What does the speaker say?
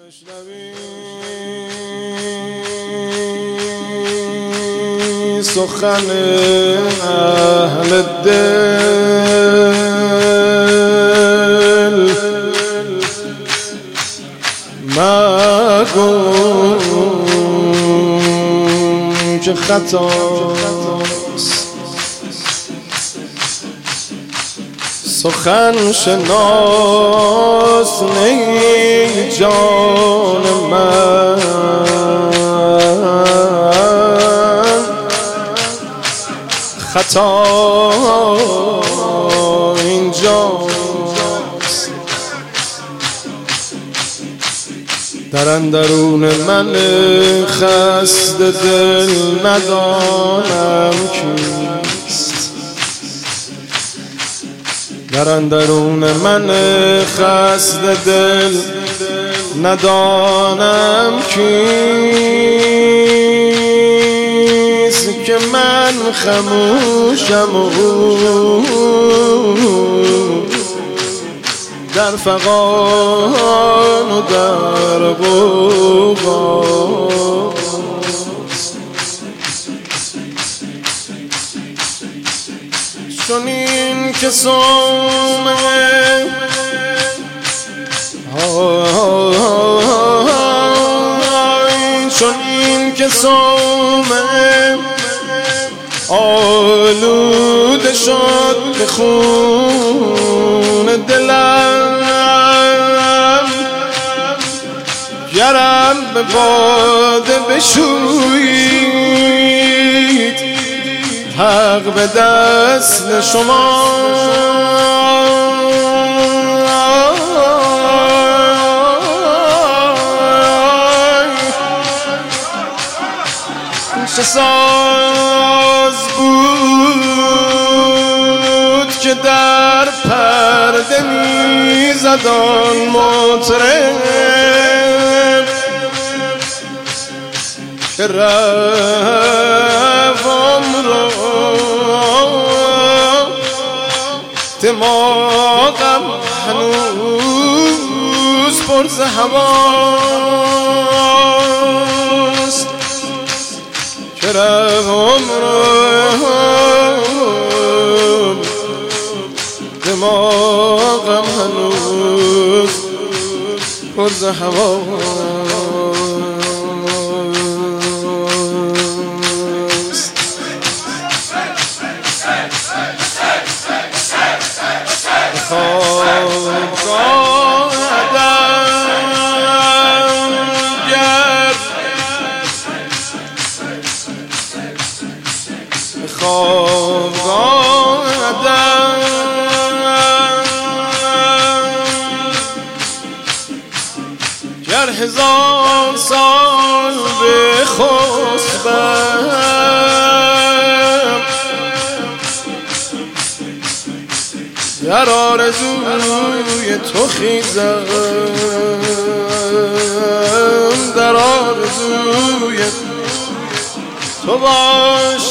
بشنوی سخن اهل دل مگو که خطاست، سخن شناس نی جان من، خطا اینجاست. در اندرون من خسته دل ندانم کیست، در اندرون من خسته دل ندانم کیست، که من خموشم و در فغان و در غوغاست. چنین که صومعه چنین که صومعه آلوده شد به خون دلم، گرم به باده بشویید حق به دست شما، چه ساز بود که در پرده میزد آن مطرب، که رفت عمر دماغم هنوز پر ز هواست، که رفت عمر دماغم هنوز پر ز هواست. خوابگاه ادمگر، خوابگاه گر هزار سال بخسبم، در آرزوی تو خیزم، در آرزوی تو باش